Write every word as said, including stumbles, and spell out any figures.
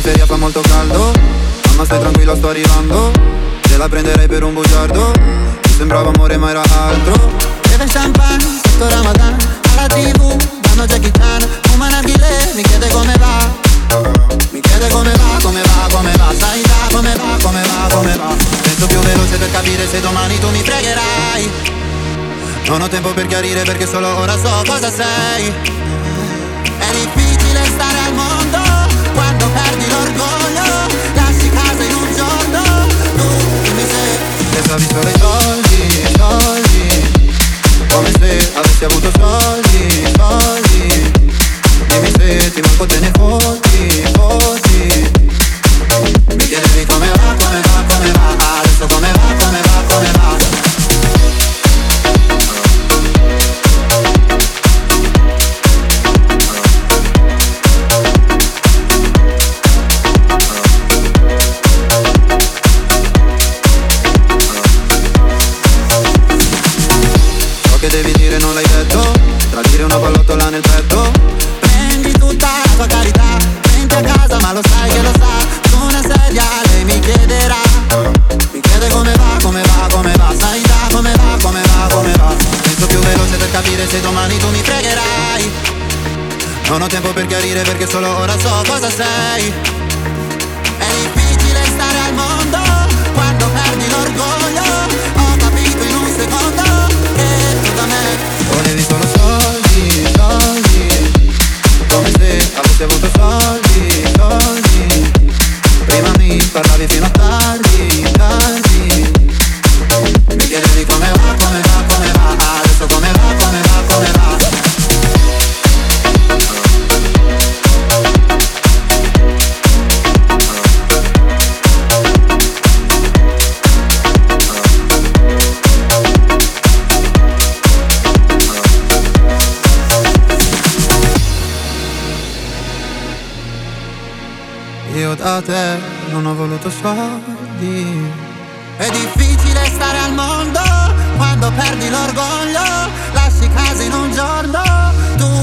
periferia fa molto caldo. Mamma stai tranquilla, sto arrivando. Te la prenderei per un bugiardo. Mi sembrava amore ma era altro. Beve champagne sotto Ramadan. Alla tv danno Jackie Chan. Fuma Nabile, mi chiede come va. Mi chiede come va, come va, come va. Sai già come va, come va, come va. Penso più veloce per capire se domani tu mi fregherai. Non ho tempo per chiarire perché solo ora so cosa sei. È difficile stare al mondo quando perdi l'orgoglio. Lasci casa in un giorno. Tu dimmi se pensavi solo ai soldi, soldi. Come se avessi avuto soldi, soldi. Dimmi se ti manco te ne fotti, fotti. Mi chiedevi come va, come va, come va. Adesso come va, come va, come va. Che devi dire non l'hai detto. Tradire una pallottola nel petto. prendi tutta la tua carità. Venti a casa ma lo sai che lo sa. Su una sedia lei mi chiederà. Mi chiede come va, come va, come va. Sai già come va, come va, come va. Penso più veloce per capire se domani tu mi fregherai. Non ho tempo per chiarire perché solo ora so cosa sei. È difficile stare al mondo quando perdi l'orgoglio. Ho capito in un secondo che tu da me volevi solo soldi, soldi. Come se avessi avuto soldi, soldi. Prima mi parlavi fino a tardi, tardi. Mi chiedevi come va, come va, come va. Adesso come va, come va, come va. Io da te non ho voluto soldi. È difficile stare al mondo quando perdi l'orgoglio. Lasci casa in un giorno. Tu